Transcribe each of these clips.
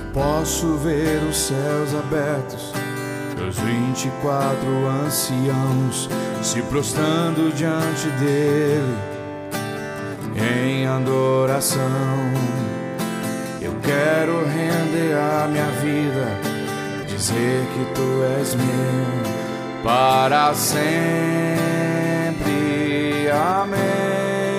Posso ver os céus abertos, os 24 anciãos se prostrando diante dele em adoração. Eu quero render a minha vida, dizer que tu és meu para sempre. Amém.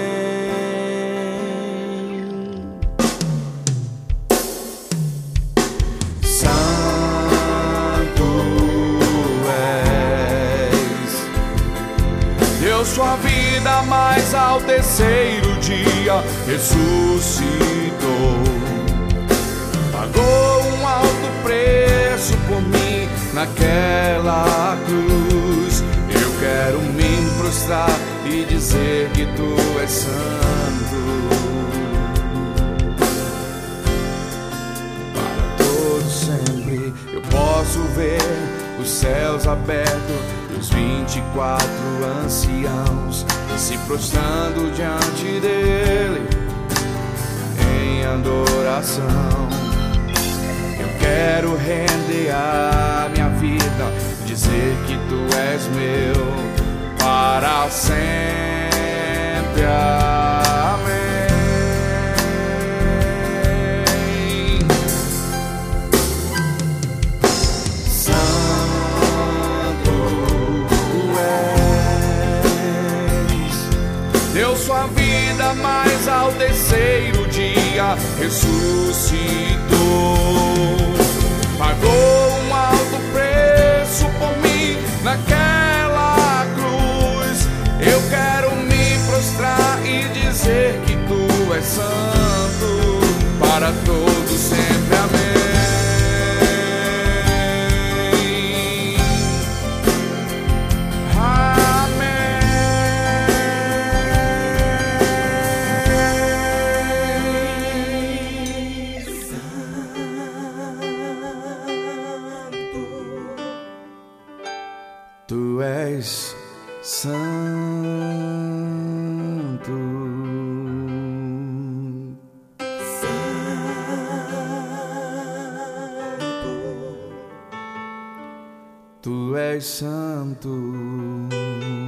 Deu sua vida, mas ao terceiro dia ressuscitou. Pagou um alto preço por mim naquela cruz. Eu quero me prostrar e dizer que tu és santo. Para todos sempre eu posso ver os céus abertos, os 24 anciãos se prostrando diante dele em adoração. Eu quero render a minha vida, dizer que tu és meu para sempre. Amém. Deu sua vida, mas ao terceiro dia ressuscitou. Pagou um alto preço por mim naquela cruz. Eu quero me prostrar e dizer que tu és santo para todos sempre. Amém. Tu és santo. Tu és santo.